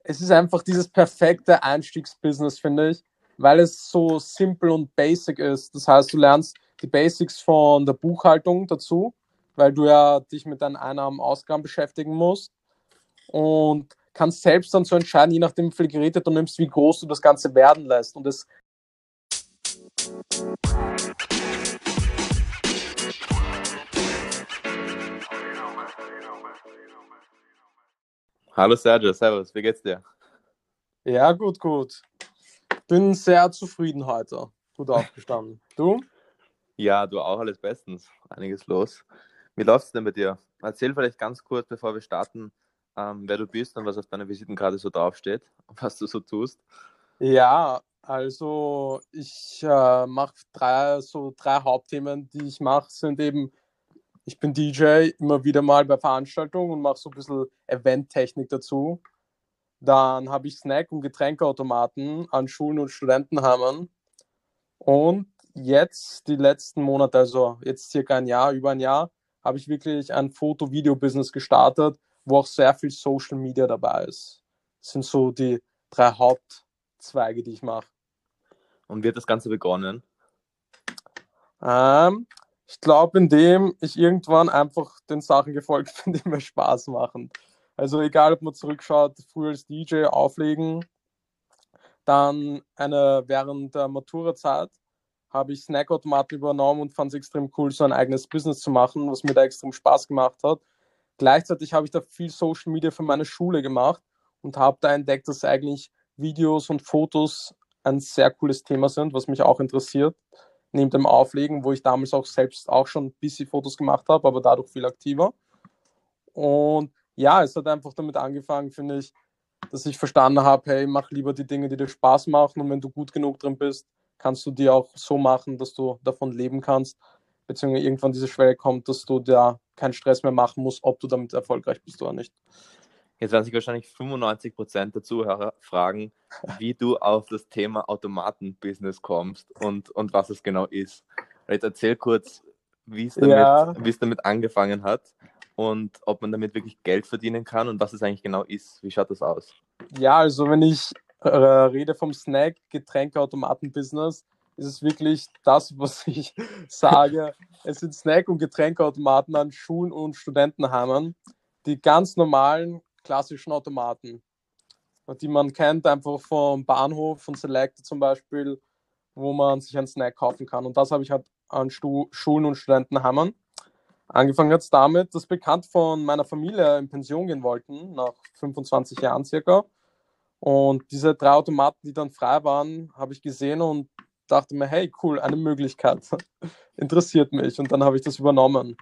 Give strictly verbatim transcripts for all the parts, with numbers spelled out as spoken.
es ist einfach dieses perfekte Einstiegsbusiness, finde ich, weil es so simpel und basic ist. Das heißt, du lernst die Basics von der Buchhaltung dazu, weil du ja dich mit deinen Einnahmen, Ausgaben beschäftigen musst und kannst selbst dann so entscheiden, je nachdem, wie viele Geräte du nimmst, wie groß du das Ganze werden lässt. Und es Hallo Sergio, servus, wie geht's dir? ja, gut, gut. Bin sehr zufrieden heute. Gut aufgestanden. Du? Ja, du auch, alles bestens. Einiges los. Wie läuft's denn bei dir? Erzähl vielleicht ganz kurz, bevor wir starten, ähm, wer du bist und was auf deiner Visitenkarte so draufsteht und was du so tust. Ja, also ich äh, mache drei, so drei Hauptthemen, die ich mache, sind eben, ich bin D J, immer wieder mal bei Veranstaltungen und mache so ein bisschen Eventtechnik dazu. Dann habe ich Snack- und Getränkeautomaten an Schulen und Studentenheimen. Und jetzt, die letzten Monate, also jetzt circa ein Jahr, über ein Jahr, habe ich wirklich ein Foto-Video-Business gestartet, wo auch sehr viel Social Media dabei ist. Das sind so die drei Hauptzweige, die ich mache. Und wie hat das Ganze begonnen? Ähm, ich glaube, indem ich irgendwann einfach den Sachen gefolgt bin, die mir Spaß machen. Also egal, ob man zurückschaut, früher als D J auflegen, dann eine während der Maturazeit habe ich Snackautomaten übernommen und fand es extrem cool, so ein eigenes Business zu machen, was mir da extrem Spaß gemacht hat. Gleichzeitig habe ich da viel Social Media für meine Schule gemacht und habe da entdeckt, dass eigentlich Videos und Fotos ein sehr cooles Thema sind, was mich auch interessiert. Neben dem Auflegen, wo ich damals auch selbst auch schon ein bisschen Fotos gemacht habe, aber dadurch viel aktiver. Und ja, es hat einfach damit angefangen, finde ich, dass ich verstanden habe, hey, mach lieber die Dinge, die dir Spaß machen, und wenn du gut genug drin bist, kannst du die auch so machen, dass du davon leben kannst, beziehungsweise irgendwann diese Schwelle kommt, dass du da keinen Stress mehr machen musst, ob du damit erfolgreich bist oder nicht. Jetzt werden sich wahrscheinlich fünfundneunzig Prozent der Zuhörer fragen, wie du auf das Thema Automatenbusiness kommst und, und was es genau ist. Jetzt erzähl kurz, wie es damit, Ja, wie es damit angefangen hat und ob man damit wirklich Geld verdienen kann und was es eigentlich genau ist. Wie schaut das aus? ja, also wenn ich äh, rede vom Snack, Getränkeautomaten-Business, ist es wirklich das, was ich sage. Es sind Snack- und Getränkeautomaten an Schulen und Studentenheimen, die ganz normalen, klassischen Automaten, die man kennt, einfach vom Bahnhof, von Select zum Beispiel, wo man sich einen Snack kaufen kann. Und das habe ich halt an Stu Schulen und Studentenheimen. Angefangen hat es damit, dass bekannt von meiner Familie in Pension gehen wollten, nach fünfundzwanzig Jahren circa. Und diese drei Automaten, die dann frei waren, habe ich gesehen und dachte mir, hey, cool, eine Möglichkeit. Interessiert mich. Und dann habe ich das übernommen.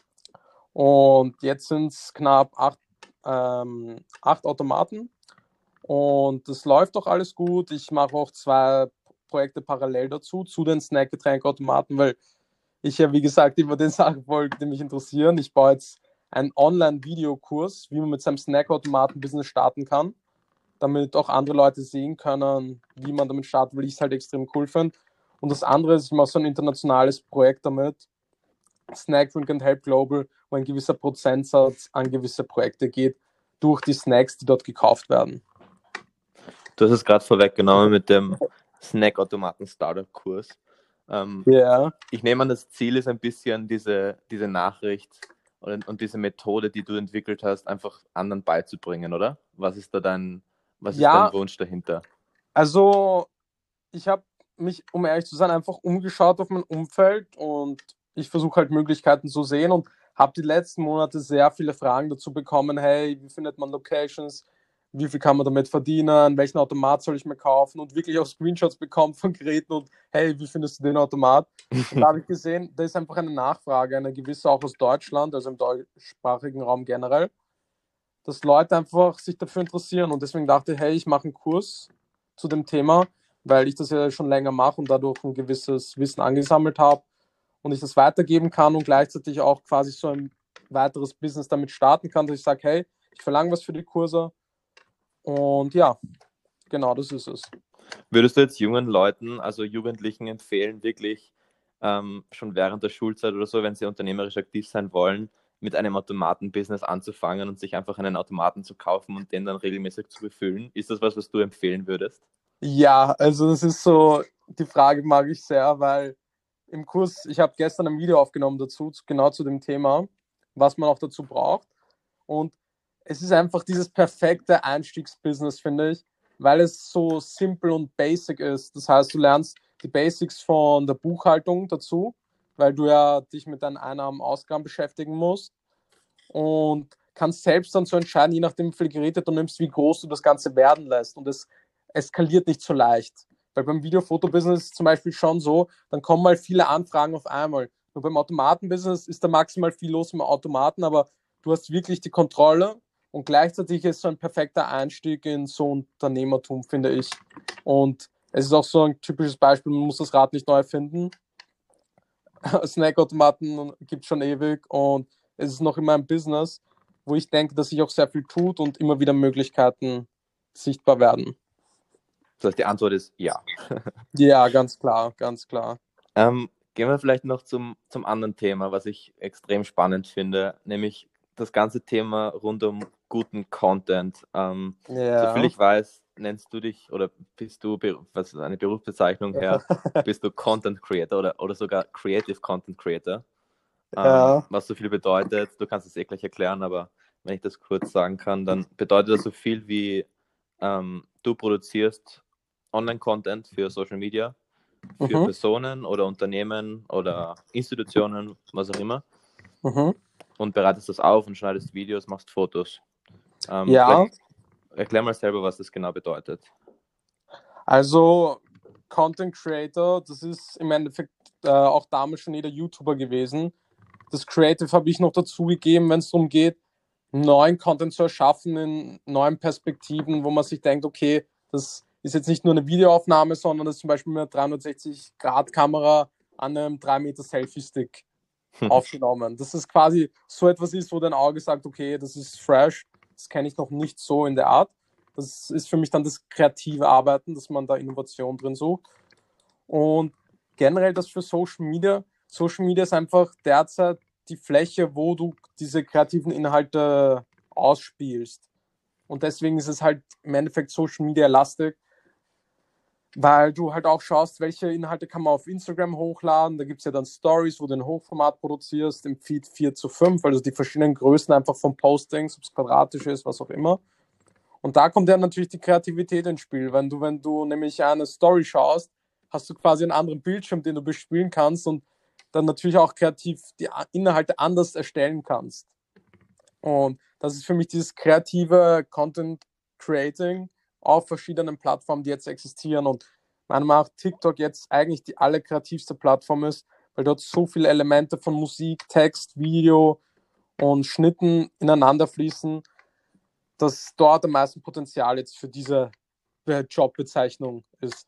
Und jetzt sind es knapp acht, ähm, acht Automaten. Und das läuft doch alles gut. Ich mache auch zwei Projekte parallel dazu, zu den Snack-Getränkeautomaten, weil ich ja, wie gesagt, immer den Sachen folge, die mich interessieren. Ich baue jetzt einen Online-Videokurs, wie man mit seinem Snackautomaten-Business starten kann, damit auch andere Leute sehen können, wie man damit startet, weil ich es halt extrem cool finde. Und das andere ist, ich mache so ein internationales Projekt damit, Snack Drink and Help Global, wo ein gewisser Prozentsatz an gewisse Projekte geht, durch die Snacks, die dort gekauft werden. Du hast es gerade vorweggenommen mit dem Snackautomaten-Startup-Kurs. Ähm, Ja. ich nehme an, das Ziel ist ein bisschen diese, diese Nachricht und, und diese Methode, die du entwickelt hast, einfach anderen beizubringen, oder? Was ist da dein, was ist dein Ja, Wunsch dahinter? also ich habe mich, um ehrlich zu sein, einfach umgeschaut auf mein Umfeld und ich versuche halt Möglichkeiten zu sehen und habe die letzten Monate sehr viele Fragen dazu bekommen. Hey, wie findet man Locations? Wie viel kann man damit verdienen? Welchen Automat soll ich mir kaufen? Und wirklich auch Screenshots bekommen von Geräten und hey, wie findest du den Automat? Und da habe ich gesehen, da ist einfach eine Nachfrage, eine gewisse auch aus Deutschland, also im deutschsprachigen Raum generell, dass Leute einfach sich dafür interessieren. Und deswegen dachte ich, hey, ich mache einen Kurs zu dem Thema, weil ich das ja schon länger mache und dadurch ein gewisses Wissen angesammelt habe und ich das weitergeben kann und gleichzeitig auch quasi so ein weiteres Business damit starten kann, dass ich sage, hey, ich verlange was für die Kurse und ja, genau, das ist es. Würdest du jetzt jungen Leuten, also Jugendlichen empfehlen, wirklich ähm, schon während der Schulzeit oder so, wenn sie unternehmerisch aktiv sein wollen, mit einem Automaten-Business anzufangen und sich einfach einen Automaten zu kaufen und den dann regelmäßig zu befüllen. Ist das was, was du empfehlen würdest? Ja, also das ist so, die Frage mag ich sehr, weil im Kurs, ich habe gestern ein Video aufgenommen dazu, genau zu dem Thema, was man auch dazu braucht. Und es ist einfach dieses perfekte Einstiegsbusiness, finde ich, weil es so simpel und basic ist. Das heißt, du lernst die Basics von der Buchhaltung dazu, weil du ja dich mit deinen Einnahmen, Ausgaben beschäftigen musst und kannst selbst dann so entscheiden, je nachdem, wie viele Geräte du nimmst, wie groß du das Ganze werden lässt. Und es eskaliert nicht so leicht. Weil beim Video-Foto-Business ist es zum Beispiel schon so, dann kommen mal viele Anfragen auf einmal. Nur beim Automaten-Business ist da maximal viel los im Automaten, aber du hast wirklich die Kontrolle und gleichzeitig ist es so ein perfekter Einstieg in so Unternehmertum, finde ich. Und es ist auch so ein typisches Beispiel, man muss das Rad nicht neu erfinden. Snackautomaten gibt es schon ewig und es ist noch immer ein Business, wo ich denke, dass sich auch sehr viel tut und immer wieder Möglichkeiten sichtbar werden. Das heißt, die Antwort ist ja. Ja, ganz klar, ganz klar. Ähm, gehen wir vielleicht noch zum, zum anderen Thema, was ich extrem spannend finde, nämlich das ganze Thema rund um guten Content. Ähm, Ja. Soviel ich weiß, nennst du dich oder bist du, was ist eine Berufsbezeichnung her, bist du Content Creator oder, oder sogar Creative Content Creator. Ja. Ähm, was so viel bedeutet, du kannst es eh gleich erklären, aber wenn ich das kurz sagen kann, dann bedeutet das so viel wie ähm, du produzierst Online-Content für Social Media, für Mhm. Personen oder Unternehmen oder Institutionen, was auch immer, Mhm. und bereitest das auf und schneidest Videos, machst Fotos. Ähm, Ja, erklär mal selber, was das genau bedeutet. also Content Creator, das ist im Endeffekt äh, auch damals schon jeder YouTuber gewesen. Das Creative habe ich noch dazu gegeben, wenn es darum geht, neuen Content zu erschaffen in neuen Perspektiven, wo man sich denkt, okay, das ist jetzt nicht nur eine Videoaufnahme, sondern das ist zum Beispiel mit einer dreihundertsechzig Grad Kamera an einem drei Meter Selfie-Stick aufgenommen. Das ist quasi so etwas ist, wo dein Auge sagt, okay, das ist fresh, das kenne ich noch nicht so in der Art. Das ist für mich dann das kreative Arbeiten, dass man da Innovation drin sucht. Und generell das für Social Media. Social Media ist einfach derzeit die Fläche, wo du diese kreativen Inhalte ausspielst. Und deswegen ist es halt im Endeffekt Social Media lastig, weil du halt auch schaust, welche Inhalte kann man auf Instagram hochladen. Da gibt es ja dann Stories, wo du in Hochformat produzierst, im Feed vier zu fünf, also die verschiedenen Größen einfach von Postings, ob es quadratisch ist, was auch immer. Und da kommt ja natürlich die Kreativität ins Spiel. Wenn du, wenn du nämlich eine Story schaust, hast du quasi einen anderen Bildschirm, den du bespielen kannst und dann natürlich auch kreativ die Inhalte anders erstellen kannst. Und das ist für mich dieses kreative Content Creating auf verschiedenen Plattformen, die jetzt existieren. Und meiner Meinung nach TikTok jetzt eigentlich die allerkreativste Plattform ist, weil dort so viele Elemente von Musik, Text, Video und Schnitten ineinander fließen, dass dort am meisten Potenzial jetzt für diese Jobbezeichnung ist.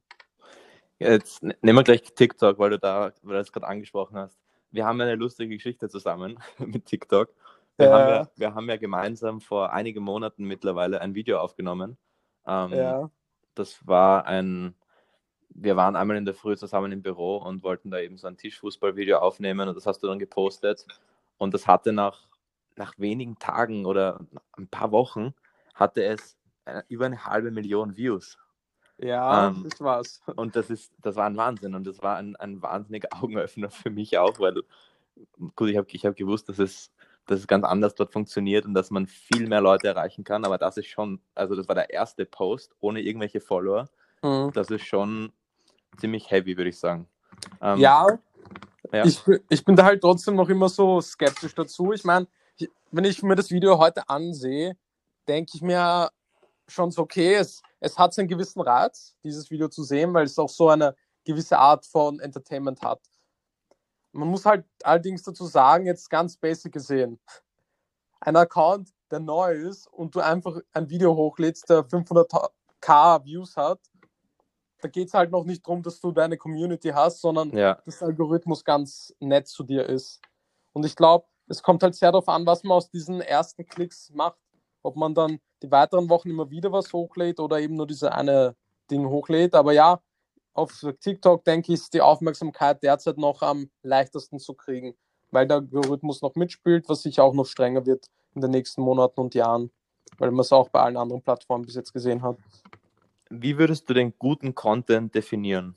Jetzt nehmen wir gleich TikTok, weil du da, weil du das gerade angesprochen hast. Wir haben eine lustige Geschichte zusammen mit TikTok. Wir, Ja. haben ja, wir haben ja gemeinsam vor einigen Monaten mittlerweile ein Video aufgenommen. Ähm, Ja. Das war ein, wir waren einmal in der Früh zusammen im Büro und wollten da eben so ein Tischfußballvideo aufnehmen und das hast du dann gepostet. Und das hatte nach, nach wenigen Tagen oder ein paar Wochen, hatte es äh, über eine halbe Million Views. Ja, Ähm, das war's. Und das ist, das war ein Wahnsinn und das war ein, ein wahnsinniger Augenöffner für mich auch, weil gut, ich habe ich hab gewusst, dass es, dass es ganz anders dort funktioniert und dass man viel mehr Leute erreichen kann, aber das ist schon, also das war der erste Post ohne irgendwelche Follower, Mhm. das ist schon ziemlich heavy, würde ich sagen. Ähm, Ja, ja. Ich, ich bin da halt trotzdem noch immer so skeptisch dazu. Ich meine, wenn ich mir das Video heute ansehe, denke ich mir schon so, okay, es, es hat seinen gewissen Reiz, dieses Video zu sehen, weil es auch so eine gewisse Art von Entertainment hat. Man muss halt allerdings dazu sagen, jetzt ganz basic gesehen, ein Account, der neu ist und du einfach ein Video hochlädst, der fünfhunderttausend Views hat, da geht es halt noch nicht darum, dass du deine Community hast, sondern Ja. dass der Algorithmus ganz nett zu dir ist. Und ich glaube, es kommt halt sehr darauf an, was man aus diesen ersten Klicks macht. Ob man dann die weiteren Wochen immer wieder was hochlädt oder eben nur diese eine Ding hochlädt. Aber ja, auf TikTok, denke ich, ist die Aufmerksamkeit derzeit noch am leichtesten zu kriegen. weil der Algorithmus noch mitspielt, was sicher auch noch strenger wird in den nächsten Monaten und Jahren, weil man es auch bei allen anderen Plattformen bis jetzt gesehen hat. Wie würdest du den guten Content definieren?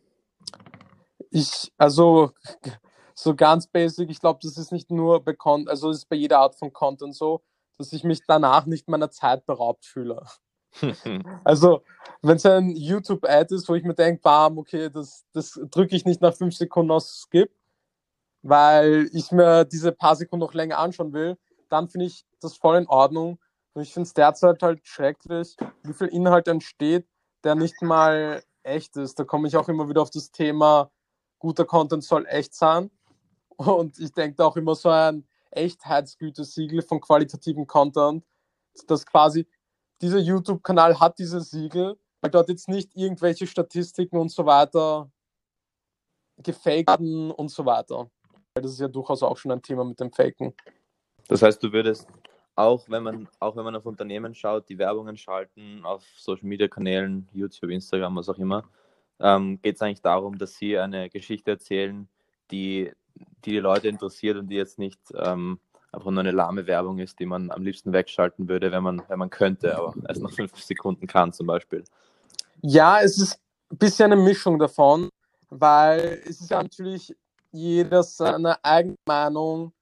Ich, also so ganz basic, ich glaube, das ist nicht nur bei Content, also es ist bei jeder Art von Content so, dass ich mich danach nicht meiner Zeit beraubt fühle. Also, wenn es ein YouTube-Ad ist, wo ich mir denke, bam, okay, das, das drücke ich nicht nach fünf Sekunden auf Skip, weil ich mir diese paar Sekunden noch länger anschauen will, dann finde ich das voll in Ordnung. Und ich finde es derzeit halt schrecklich, wie viel Inhalt entsteht, der nicht mal echt ist. Da komme ich auch immer wieder auf das Thema, guter Content soll echt sein. Und ich denke da auch immer so ein Echtheitsgütesiegel von qualitativen Content, dass quasi dieser YouTube-Kanal hat dieses Siegel, weil dort jetzt nicht irgendwelche Statistiken und so weiter gefakten und so weiter. Das ist ja durchaus auch schon ein Thema mit dem Faken. Das heißt, du würdest auch, wenn man auch wenn man auf Unternehmen schaut, die Werbungen schalten auf Social-Media-Kanälen, YouTube, Instagram, was auch immer, ähm, geht es eigentlich darum, dass sie eine Geschichte erzählen, die die, die Leute interessiert und die jetzt nicht ähm, einfach nur eine lahme Werbung ist, die man am liebsten wegschalten würde, wenn man, wenn man könnte, aber erst nach fünf Sekunden kann zum Beispiel. Ja, es ist ein bisschen eine Mischung davon, weil es ist ja natürlich jeder seine eigene Meinung,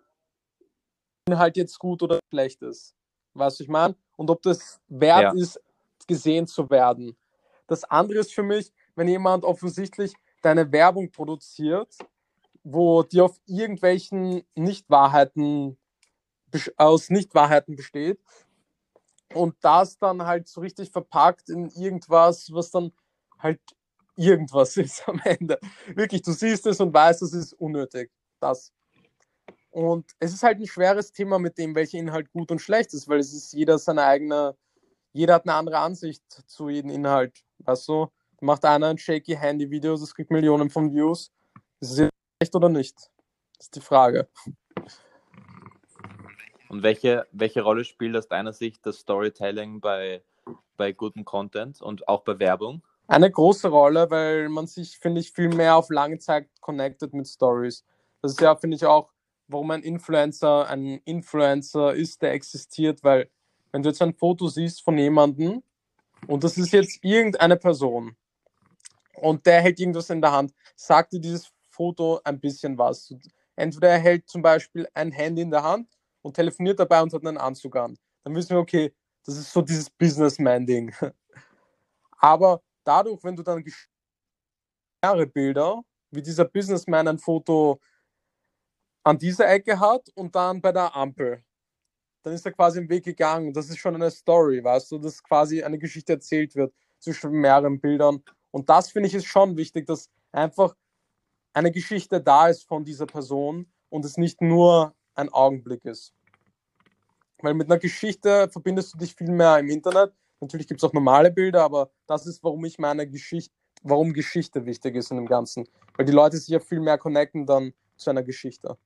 Inhalt jetzt gut oder schlecht ist. Weißt du, ich meine? Und ob das wert Ja. ist, gesehen zu werden. Das andere ist für mich, wenn jemand offensichtlich deine Werbung produziert, wo die auf irgendwelchen Nichtwahrheiten aus Nichtwahrheiten besteht und das dann halt so richtig verpackt in irgendwas, was dann halt irgendwas ist am Ende. Wirklich, du siehst es und weißt, das ist unnötig. Das. Und es ist halt ein schweres Thema mit dem, welcher Inhalt gut und schlecht ist, weil es ist jeder seine eigene, jeder hat eine andere Ansicht zu jedem Inhalt. Weißt du, macht einer ein shaky Handy-Video, das kriegt Millionen von Views. Ist es jetzt schlecht oder nicht? Das ist die Frage. Und welche, welche Rolle spielt aus deiner Sicht das Storytelling bei, bei gutem Content und auch bei Werbung? Eine große Rolle, weil man sich, finde ich, viel mehr auf lange Zeit connected mit Stories. Das ist ja, finde ich, auch, warum ein Influencer ein Influencer ist, der existiert, weil wenn du jetzt ein Foto siehst von jemandem und das ist jetzt irgendeine Person und der hält irgendwas in der Hand, sagt dir dieses Foto ein bisschen was. Entweder er hält zum Beispiel ein Handy in der Hand und telefoniert dabei und hat einen Anzug an. Dann wissen wir, okay, das ist so dieses Businessman-Ding. Aber dadurch, wenn du dann mehrere Bilder, wie dieser Businessman ein Foto an dieser Ecke hat und dann bei der Ampel, dann ist er quasi im Weg gegangen. Das ist schon eine Story, weißt du, dass quasi eine Geschichte erzählt wird zwischen mehreren Bildern. Und das finde ich ist schon wichtig, dass einfach eine Geschichte da ist von dieser Person und es nicht nur ein Augenblick ist. Weil mit einer Geschichte verbindest du dich viel mehr im Internet. Natürlich gibt es auch normale Bilder, aber das ist, warum ich meine Geschichte, warum Geschichte wichtig ist in dem Ganzen. Weil die Leute sich ja viel mehr connecten dann zu einer Geschichte.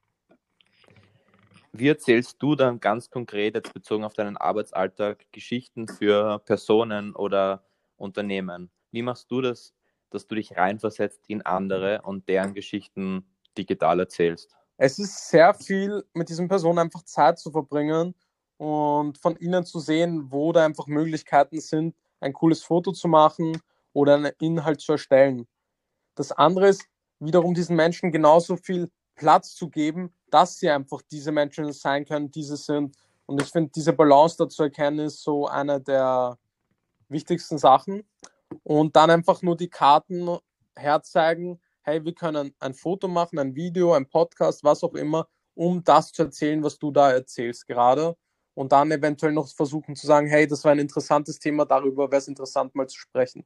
Wie erzählst du dann ganz konkret, jetzt bezogen auf deinen Arbeitsalltag, Geschichten für Personen oder Unternehmen? Wie machst du das, dass du dich reinversetzt in andere und deren Geschichten digital erzählst? Es ist sehr viel, mit diesen Personen einfach Zeit zu verbringen und von ihnen zu sehen, wo da einfach Möglichkeiten sind, ein cooles Foto zu machen oder einen Inhalt zu erstellen. Das andere ist wiederum diesen Menschen genauso viel Platz zu geben, dass sie einfach diese Menschen sein können, die sie sind. Und ich finde, diese Balance da zu erkennen, ist so eine der wichtigsten Sachen. Und dann einfach nur die Karten herzeigen, hey, wir können ein Foto machen, ein Video, ein Podcast, was auch immer, um das zu erzählen, was du da erzählst gerade. Und dann eventuell noch versuchen zu sagen, hey, das war ein interessantes Thema, darüber wäre es interessant mal zu sprechen.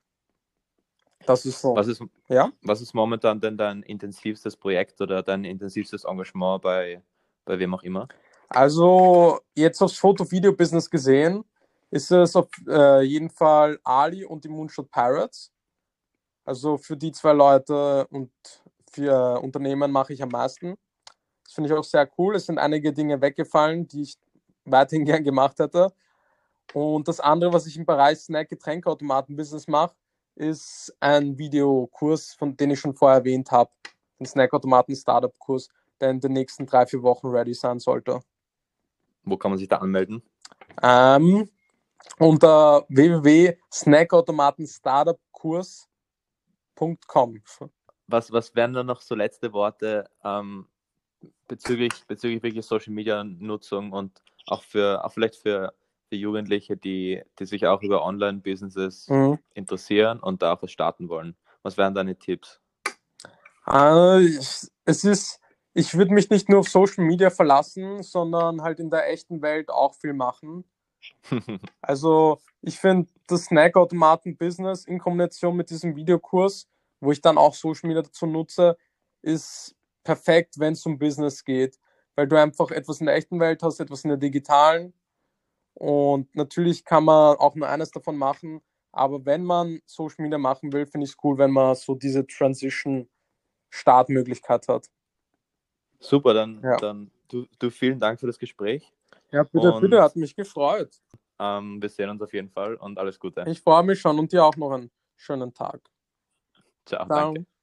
Das ist so. Was ist, ja? was ist momentan denn dein intensivstes Projekt oder dein intensivstes Engagement bei, bei wem auch immer? Also jetzt aufs Foto-Video-Business gesehen, ist es auf äh, jeden Fall Ali und die Moonshot Pirates. Also für die zwei Leute und für Unternehmen mache ich am meisten. Das finde ich auch sehr cool. Es sind einige Dinge weggefallen, die ich weiterhin gern gemacht hätte. Und das andere, was ich im Bereich Snack-Getränkeautomaten-Business mache, ist ein Videokurs, von dem ich schon vorher erwähnt habe. Den Snackautomaten-Startup-Kurs. der in den nächsten drei, vier Wochen ready sein sollte. Wo kann man sich da anmelden? Ähm, unter w w w punkt snackautomaten startup kurs punkt com. Was, was wären da noch so letzte Worte ähm, bezüglich, bezüglich wirklich Social Media Nutzung und auch für auch vielleicht für, für Jugendliche, die, die sich auch über Online-Businesses Mhm. interessieren und da auch was starten wollen? Was wären deine Tipps? Äh, ich, es ist, ich würde mich nicht nur auf Social Media verlassen, sondern halt in der echten Welt auch viel machen. Also ich finde das Snackautomaten-Business in Kombination mit diesem Videokurs, wo ich dann auch Social Media dazu nutze, ist perfekt, wenn es um Business geht, weil du einfach etwas in der echten Welt hast, etwas in der digitalen, und natürlich kann man auch nur eines davon machen, aber wenn man Social Media machen will, finde ich es cool, wenn man so diese Transition-Startmöglichkeit hat. Super, dann, Ja, dann du, du vielen Dank für das Gespräch ja, bitte, bitte, und hat mich gefreut. ähm, wir sehen uns auf jeden Fall und alles Gute. Ich freue mich schon und dir auch noch einen schönen Tag. Ciao, Ciao. danke.